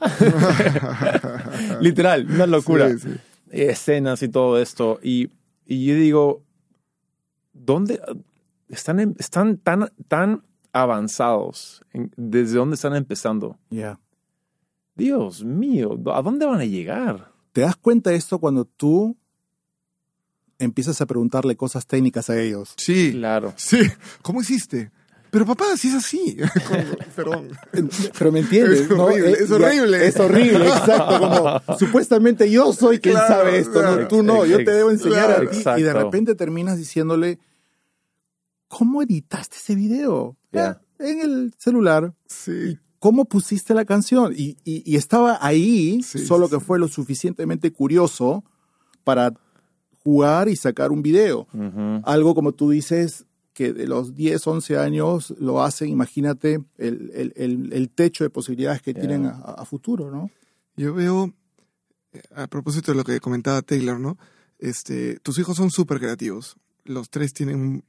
Literal, una locura. Sí, sí. Escenas y todo esto. Y yo digo, ¿dónde están tan avanzados? ¿Desde dónde están empezando? Yeah. Dios mío, ¿a dónde van a llegar? ¿Te das cuenta de esto cuando tú empiezas a preguntarle cosas técnicas a ellos? Sí. Claro. Sí. ¿Cómo hiciste? Pero papá, si es así. Perdón. Pero me entiendes, Es ¿no? horrible, es horrible. Es horrible, exacto. Como supuestamente yo soy quien Claro, sabe esto, claro. ¿no? Tú no, yo te debo enseñar Claro. a ti. Exacto. Y de repente terminas diciéndole, ¿cómo editaste ese video? Yeah. En el celular. Sí. ¿Cómo pusiste la canción? Y estaba ahí, Sí, solo sí, que sí. fue lo suficientemente curioso para jugar y sacar un video. Ujú. Algo como tú dices, que de los 10, 11 años lo hacen, imagínate el techo de posibilidades que tienen a futuro, ¿no? Yo veo, a propósito de lo que comentaba Taylor, ¿no? Tus hijos son súper creativos. Los tres tienen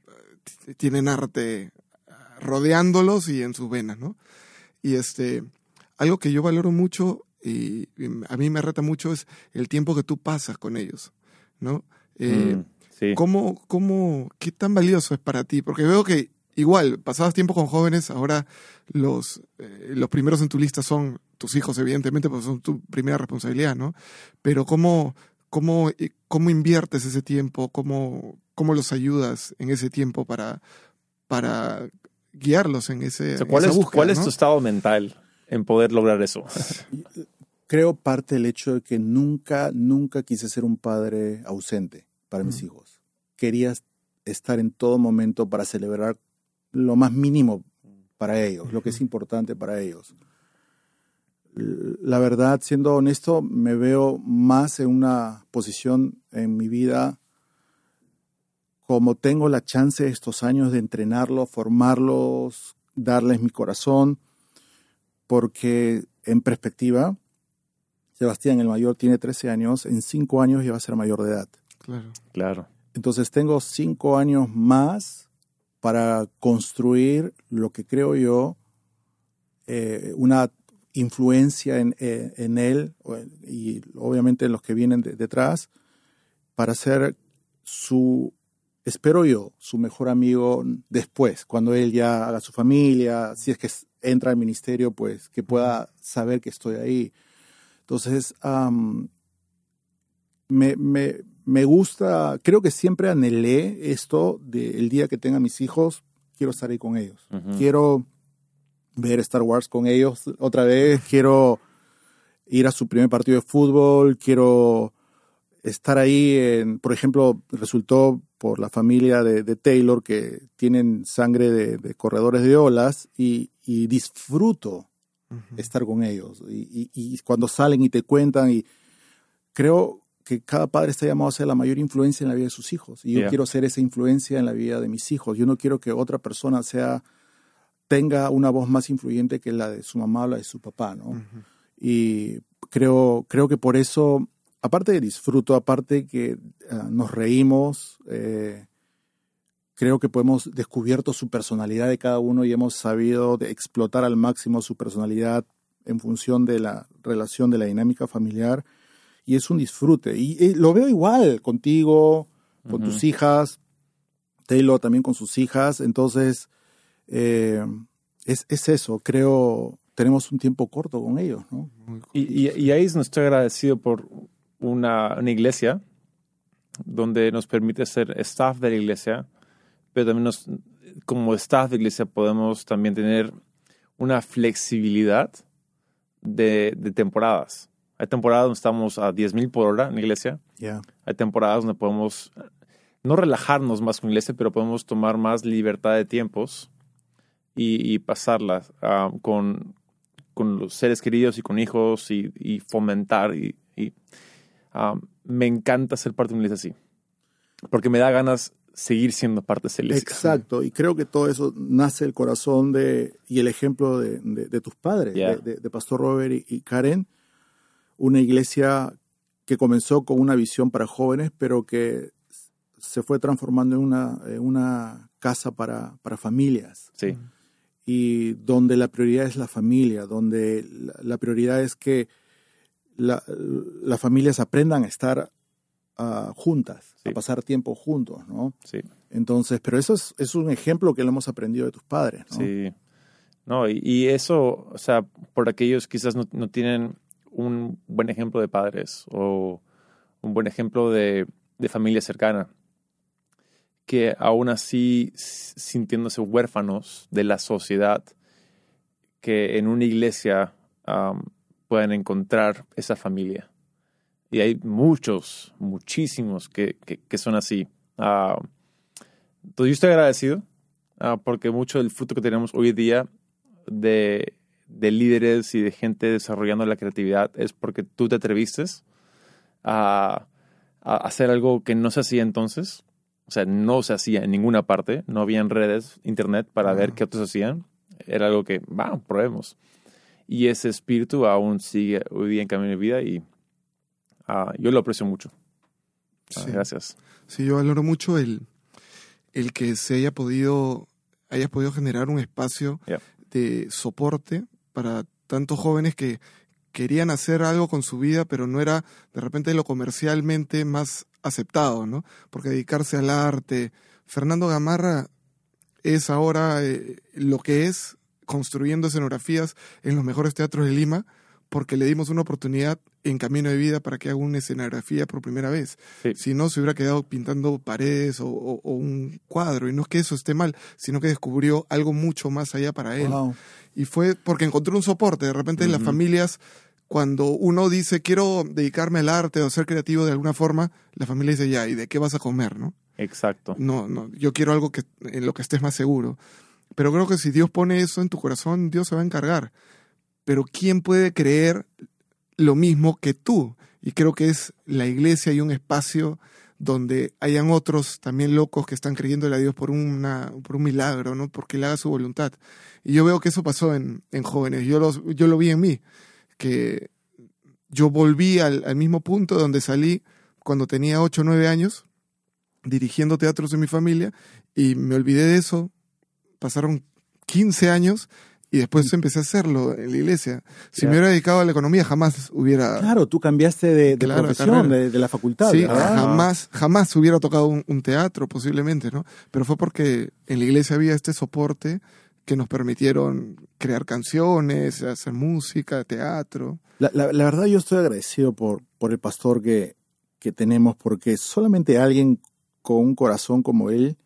arte rodeándolos y en sus venas, ¿no? Y algo que yo valoro mucho y a mí me reta mucho es el tiempo que tú pasas con ellos, ¿no? Sí. ¿Qué tan valioso es para ti? Porque veo que igual, pasabas tiempo con jóvenes, ahora los primeros en tu lista son tus hijos, evidentemente, porque son tu primera responsabilidad, ¿no? Pero ¿cómo inviertes ese tiempo? ¿Cómo los ayudas en ese tiempo para guiarlos en esa búsqueda, ¿Cuál es ¿no? tu estado mental en poder lograr eso? Creo parte del hecho de que nunca quise ser un padre ausente para mis hijos. Quería estar en todo momento para celebrar lo más mínimo para ellos, lo que es importante para ellos. La verdad, siendo honesto, me veo más en una posición en mi vida como tengo la chance estos años de entrenarlos, formarlos, darles mi corazón, porque en perspectiva, Sebastián, el mayor, tiene 13 años, en 5 años ya va a ser mayor de edad. Claro. Entonces tengo 5 años más para construir lo que creo yo, una influencia en él y obviamente en los que vienen detrás, para ser espero yo, su mejor amigo después, cuando él ya haga su familia, si es que entra al ministerio, pues que pueda saber que estoy ahí. Entonces, me gusta, creo que siempre anhelé esto del día que tenga mis hijos, quiero estar ahí con ellos. Uh-huh. Quiero ver Star Wars con ellos otra vez, quiero ir a su primer partido de fútbol, quiero estar ahí, por ejemplo, resultó por la familia de Taylor que tienen sangre de corredores de olas y disfruto estar con ellos. Y cuando salen y te cuentan, y creo que cada padre está llamado a ser la mayor influencia en la vida de sus hijos. Y yo quiero ser esa influencia en la vida de mis hijos. Yo no quiero que otra persona tenga una voz más influyente que la de su mamá o la de su papá, ¿no? Uh-huh. Y creo que por eso, aparte de disfruto, aparte que nos reímos, creo que hemos descubierto su personalidad de cada uno y hemos sabido explotar al máximo su personalidad en función de la relación, de la dinámica familiar. Y es un disfrute. Y lo veo igual contigo, con tus hijas, Taylor también con sus hijas. Entonces, es eso. Creo, tenemos un tiempo corto con ellos, ¿no? Y ahí no estoy agradecido por una iglesia donde nos permite ser staff de la iglesia, pero también como staff de iglesia podemos también tener una flexibilidad de temporadas. Hay temporadas donde estamos a 10,000 por hora en la iglesia. Yeah. Hay temporadas donde podemos no relajarnos más con la iglesia, pero podemos tomar más libertad de tiempos y pasarlas con los seres queridos y con hijos y fomentar. Me encanta ser parte de una iglesia así, porque me da ganas seguir siendo parte de esa iglesia. Exacto, y creo que todo eso nace del corazón y el ejemplo de tus padres, de Pastor Robert y Karen. Una iglesia que comenzó con una visión para jóvenes, pero que se fue transformando en una casa para familias. Sí. Y donde la prioridad es la familia, donde la prioridad es que las familias aprendan a estar juntas, a pasar tiempo juntos, ¿no? Sí. Entonces, pero eso es un ejemplo que lo hemos aprendido de tus padres, ¿no? Sí. No, y eso, o sea, por aquellos quizás no tienen un buen ejemplo de padres o un buen ejemplo de familia cercana, que aún así sintiéndose huérfanos de la sociedad, que en una iglesia puedan encontrar esa familia. Y hay muchísimos que son así. Entonces yo estoy agradecido porque mucho del fruto que tenemos hoy día de líderes y de gente desarrollando la creatividad es porque tú te atreviste a hacer algo que no se hacía entonces. O sea, no se hacía en ninguna parte. No había en redes, internet para ver qué otros hacían. Era algo que, probemos. Y ese espíritu aún sigue hoy día en camino de vida y yo lo aprecio mucho. Sí. Gracias. Sí, yo valoro mucho el que se hayas podido generar un espacio de soporte para tantos jóvenes que querían hacer algo con su vida, pero no era de repente lo comercialmente más aceptado, ¿no? Porque dedicarse al arte. Fernando Gamarra es ahora lo que es, construyendo escenografías en los mejores teatros de Lima, porque le dimos una oportunidad en Camino de Vida para que haga una escenografía por primera vez. Sí. Si no, se hubiera quedado pintando paredes o un cuadro. Y no es que eso esté mal, sino que descubrió algo mucho más allá para él. Wow. Y fue porque encontró un soporte. De repente en las familias, cuando uno dice quiero dedicarme al arte o ser creativo de alguna forma, la familia dice ya, ¿y de qué vas a comer, no? Exacto. No, yo quiero algo en lo que estés más seguro. Pero creo que si Dios pone eso en tu corazón, Dios se va a encargar. Pero ¿quién puede creer lo mismo que tú? Y creo que es la iglesia y un espacio donde hayan otros también locos que están creyéndole a Dios por un milagro, ¿no? Porque Él haga su voluntad. Y yo veo que eso pasó en jóvenes. Yo lo vi en mí, que yo volví al mismo punto donde salí cuando tenía 8 o 9 años, dirigiendo teatros en mi familia, y me olvidé de eso. Pasaron 15 años y después empecé a hacerlo en la iglesia. Si me hubiera dedicado a la economía, jamás hubiera... Claro, tú cambiaste de profesión, de la facultad, sí, ¿verdad? jamás hubiera tocado un teatro, posiblemente, ¿no? Pero fue porque en la iglesia había este soporte que nos permitieron crear canciones, hacer música, teatro. La verdad, yo estoy agradecido por el pastor que tenemos, porque solamente alguien con un corazón como él,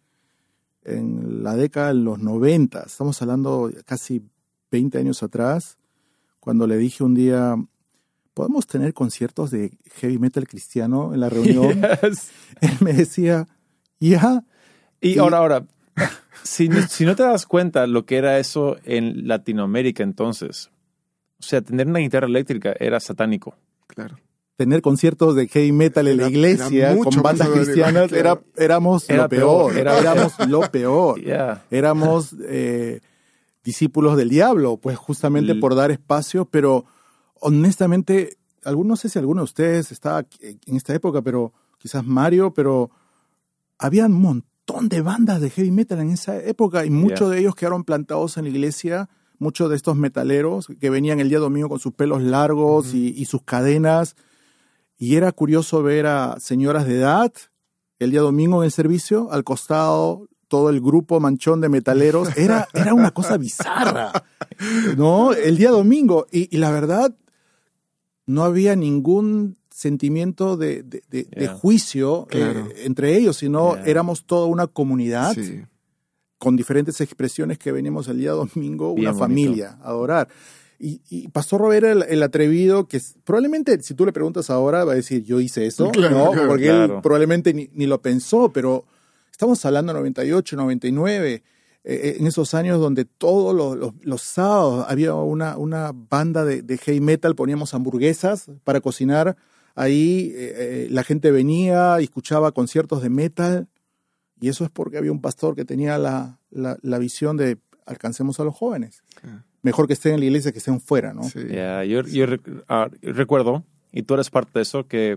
en la década de los 90, estamos hablando casi 20 años atrás, cuando le dije un día, ¿podemos tener conciertos de heavy metal cristiano en la reunión? Yes. Él me decía, ya. Y ahora, si no te das cuenta lo que era eso en Latinoamérica entonces, o sea, tener una guitarra eléctrica era satánico. Claro. Tener conciertos de heavy metal en la iglesia mucho con bandas más cristianas, claro. éramos lo peor. Éramos lo peor. Yeah. Éramos discípulos del diablo, pues justamente por dar espacio, pero honestamente, no sé si alguno de ustedes estaba en esta época, pero quizás Mario, pero había un montón de bandas de heavy metal en esa época y muchos de ellos quedaron plantados en la iglesia, muchos de estos metaleros que venían el día domingo con sus pelos largos y sus cadenas. Y era curioso ver a señoras de edad el día domingo en el servicio, al costado todo el grupo manchón de metaleros. Era una cosa bizarra, ¿no? El día domingo. Y la verdad, no había ningún sentimiento de juicio entre ellos, sino éramos toda una comunidad con diferentes expresiones que venimos el día domingo, bien una bonito. familia, a adorar. Y Pastor Robert era el atrevido que probablemente, si tú le preguntas ahora, va a decir, yo hice eso, Claro, ¿no? claro. Porque Claro. él probablemente ni lo pensó, pero estamos hablando de 98, 99, en esos años donde todos los sábados había una banda de heavy metal, poníamos hamburguesas para cocinar, ahí la gente venía y escuchaba conciertos de metal, y eso es porque había un pastor que tenía la visión de alcancemos a los jóvenes. Mejor que estén en la iglesia que estén fuera, ¿no? Sí. Yeah, yo recuerdo, y tú eres parte de eso, que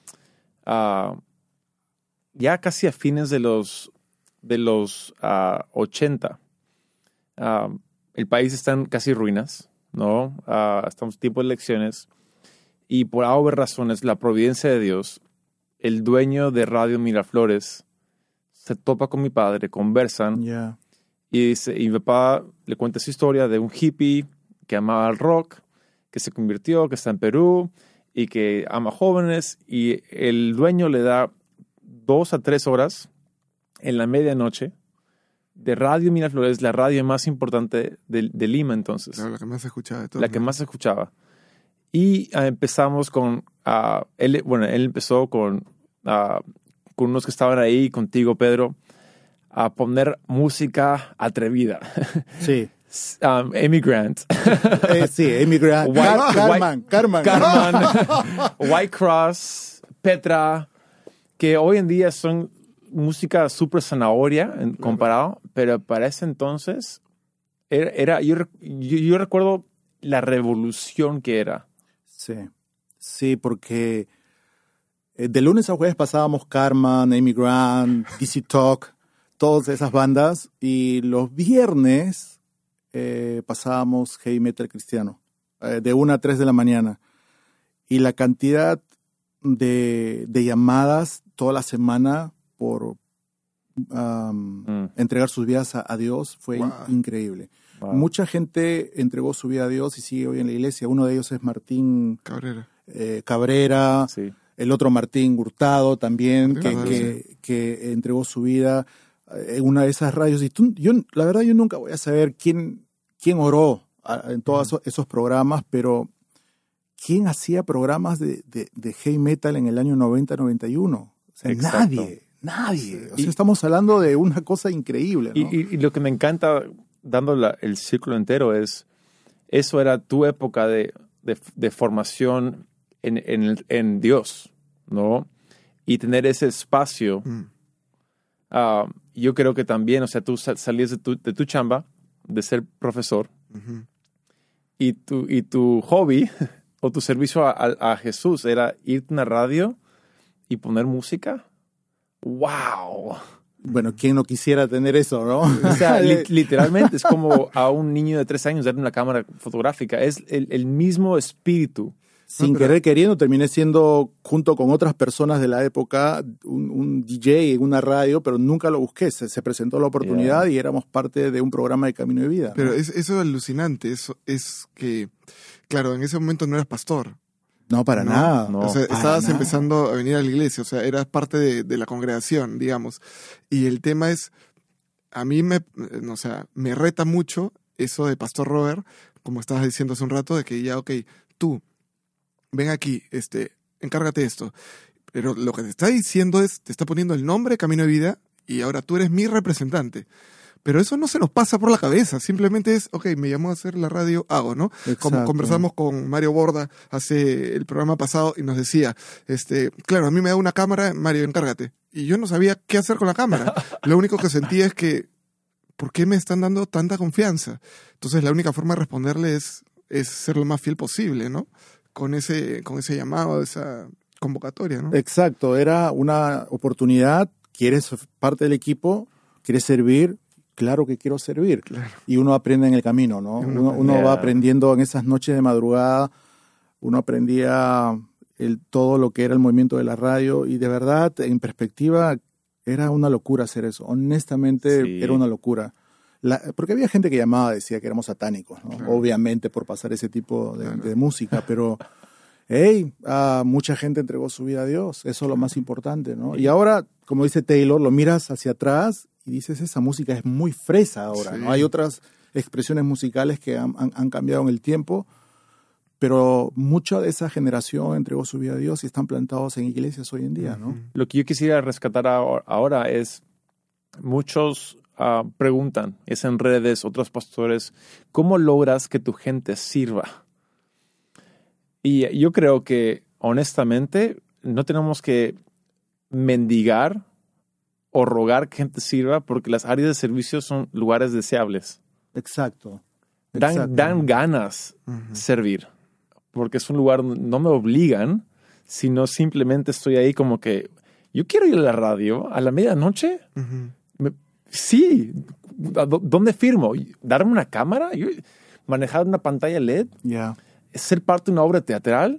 ya casi a fines de los 80, el país está en casi ruinas, ¿no? Estamos en tiempo de elecciones y por obvias razones, la providencia de Dios, el dueño de Radio Miraflores se topa con mi padre, conversan. Ya. Y mi papá le cuenta su historia de un hippie que amaba el rock, que se convirtió, que está en Perú y que ama jóvenes. Y el dueño le da 2 a 3 horas en la medianoche de Radio Miraflores, la radio más importante de Lima entonces. Claro, la que más se escuchaba de todo. La que más se escuchaba. Y empezamos con... él empezó con unos que estaban ahí, contigo, Pedro, a poner música atrevida. Sí. Amy Grant. Sí, Amy Grant. Carmen. White Cross, Petra, que hoy en día son música súper zanahoria comparado, pero para ese entonces yo recuerdo la revolución que era. Sí, porque de lunes a jueves pasábamos Carmen, Amy Grant, DC Talk, todas esas bandas, y los viernes pasábamos heavy metal cristiano. de 1 a 3 de la mañana. Y la cantidad de llamadas toda la semana por entregar sus vidas a Dios fue increíble. Wow. Mucha gente entregó su vida a Dios y sigue hoy en la iglesia. Uno de ellos es Martín Cabrera, Sí. el otro Martín Hurtado también, Claro, que entregó su vida en una de esas radios. Y la verdad, yo nunca voy a saber quién oró en todos esos programas, pero ¿quién hacía programas de heavy metal en el año 90-91? O sea, Exacto. nadie. O sea, estamos hablando de una cosa increíble, ¿no? Y lo que me encanta, dando el círculo entero, es eso era tu época de formación en Dios, ¿no? Y tener ese espacio. Yo creo que también, o sea, tú salías de tu chamba, de ser profesor, y tu hobby o tu servicio a Jesús era irte a una radio y poner música. ¡Wow! Bueno, ¿quién no quisiera tener eso, no? O sea, literalmente es como a un niño de 3 años darle una cámara fotográfica. Es el mismo espíritu. Sin querer queriendo, terminé siendo, junto con otras personas de la época, un DJ en una radio, pero nunca lo busqué. Se presentó la oportunidad y éramos parte de un programa de Camino de Vida. Pero ¿no? eso es alucinante. Eso es que, claro, en ese momento no eras pastor. No, para nada. no. O sea, para estabas nada. empezando a venir a la iglesia, o sea, eras parte de la congregación, digamos. Y el tema es, a mí me reta mucho eso de Pastor Robert, como estabas diciendo hace un rato, de que ya, ok, tú, ven aquí, encárgate de esto. Pero lo que te está diciendo es, te está poniendo el nombre Camino de Vida y ahora tú eres mi representante. Pero eso no se nos pasa por la cabeza, simplemente es, ok, me llamó a hacer la radio, hago, ¿no? Como conversamos con Mario Borda hace el programa pasado y nos decía, claro, a mí me da una cámara, Mario, encárgate. Y yo no sabía qué hacer con la cámara. Lo único que sentía es que, ¿por qué me están dando tanta confianza? Entonces la única forma de responderle es ser lo más fiel posible, ¿no? Con ese llamado, esa convocatoria, ¿no? Exacto, era una oportunidad, quieres parte del equipo, quieres servir, claro que quiero servir. Claro. Y uno aprende en el camino, ¿no? Uno va aprendiendo en esas noches de madrugada, uno aprendía todo lo que era el movimiento de la radio y de verdad, en perspectiva, era una locura hacer eso. Honestamente, Sí. era una locura. Porque había gente que llamaba, decía que éramos satánicos, ¿no? Claro. Obviamente por pasar ese tipo Claro. de música, pero mucha gente entregó su vida a Dios, eso es lo más importante, ¿no? Y ahora, como dice Taylor, lo miras hacia atrás y dices, esa música es muy fresa ahora, Sí. ¿no? Hay otras expresiones musicales que han cambiado en el tiempo, pero mucha de esa generación entregó su vida a Dios y están plantados en iglesias hoy en día, ¿no? Lo que yo quisiera rescatar ahora es, muchos preguntan, es en redes, otros pastores, ¿cómo logras que tu gente sirva? Y yo creo que, honestamente, no tenemos que mendigar o rogar que gente sirva porque las áreas de servicio son lugares deseables. Exacto. Dan ganas servir, porque es un lugar donde no me obligan, sino simplemente estoy ahí como que yo quiero ir a la radio a la medianoche. Sí, ¿dónde firmo? ¿Darme una cámara? ¿Manejar una pantalla LED? Ya. ¿Ser parte de una obra teatral?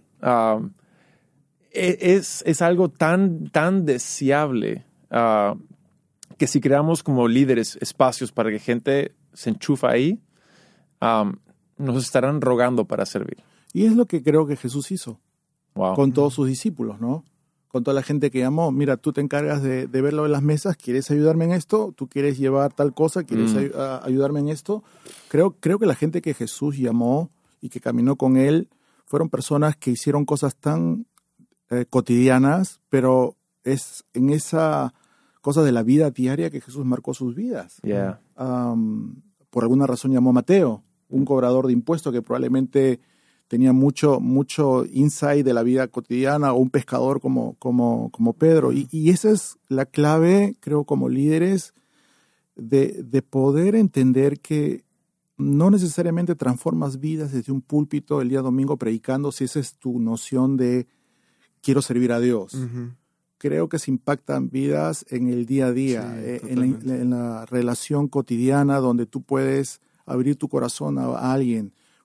Es algo tan deseable que si creamos como líderes espacios para que gente se enchufa ahí, nos estarán rogando para servir. Y es lo que creo que Jesús hizo Wow. con todos sus discípulos, ¿no? Con toda la gente que llamó, mira, tú te encargas de verlo en las mesas, ¿quieres ayudarme en esto? ¿Tú quieres llevar tal cosa? ¿Quieres ayudarme en esto? Creo que la gente que Jesús llamó y que caminó con él fueron personas que hicieron cosas tan cotidianas, pero es en esa cosa de la vida diaria que Jesús marcó sus vidas. Yeah. Por alguna razón llamó a Mateo, un cobrador de impuestos que probablemente tenía mucho insight de la vida cotidiana, o un pescador como Pedro. Y esa es la clave, creo, como líderes, de poder entender que no necesariamente transformas vidas desde un púlpito el día domingo predicando, si esa es tu noción de quiero servir a Dios. Creo que se impactan vidas en el día a día, Sí, en la relación cotidiana donde tú puedes abrir tu corazón a alguien.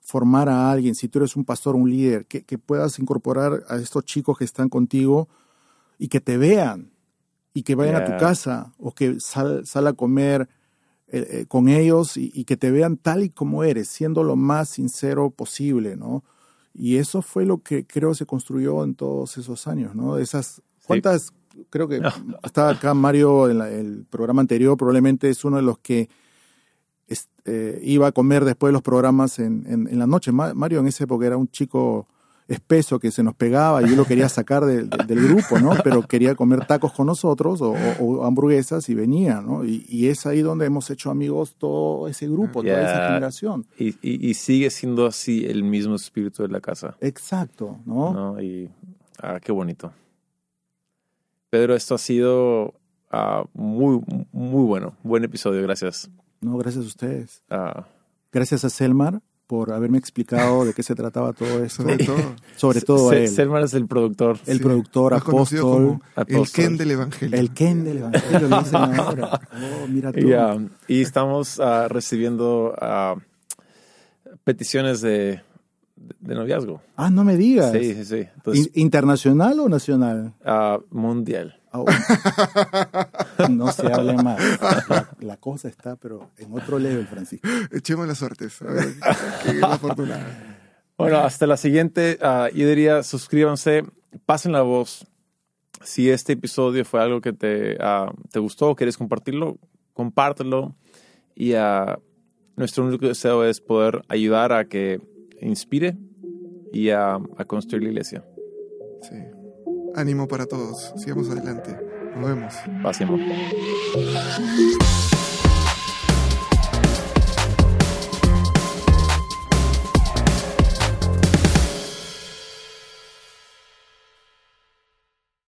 formar a alguien, si tú eres un pastor, un líder, que puedas incorporar a estos chicos que están contigo y que te vean y que vayan a tu casa o que sal a comer con ellos y que te vean tal y como eres, siendo lo más sincero posible, ¿no? Y eso fue lo que creo se construyó en todos esos años, ¿no? ¿Cuántas? Creo que estaba acá Mario en el programa anterior, probablemente es uno de los que iba a comer después de los programas en la noche. Mario en esa época era un chico espeso que se nos pegaba y yo lo quería sacar del grupo, ¿no? Pero quería comer tacos con nosotros o hamburguesas y venía, ¿no? Y es ahí donde hemos hecho amigos todo ese grupo, toda esa generación. Y sigue siendo así el mismo espíritu de la casa. Exacto, ¿no? Y qué bonito. Pedro, esto ha sido muy, muy bueno. Buen episodio, gracias. No, gracias a ustedes. Gracias a Selmar por haberme explicado de qué se trataba todo esto. Sobre todo a él. Selmar es el productor. El productor, apóstol. El Ken del Evangelio. El Ken del Evangelio, le dicen ahora. Oh, mira tú. Y estamos recibiendo peticiones de noviazgo. Ah, no me digas. Sí. Entonces, ¿Internacional o nacional? Mundial. Oh. No se hable más. La cosa está, pero en otro level, Francisco. Echemos las suertes. A ver, qué afortunado. Bueno, hasta la siguiente. Yo diría, suscríbanse, pasen la voz. Si este episodio fue algo que te gustó o quieres compartirlo, compártelo. Y nuestro único deseo es poder ayudar a que inspire y a construir la iglesia. Sí. Ánimo para todos. Sigamos adelante. Nos vemos. Paz y amor.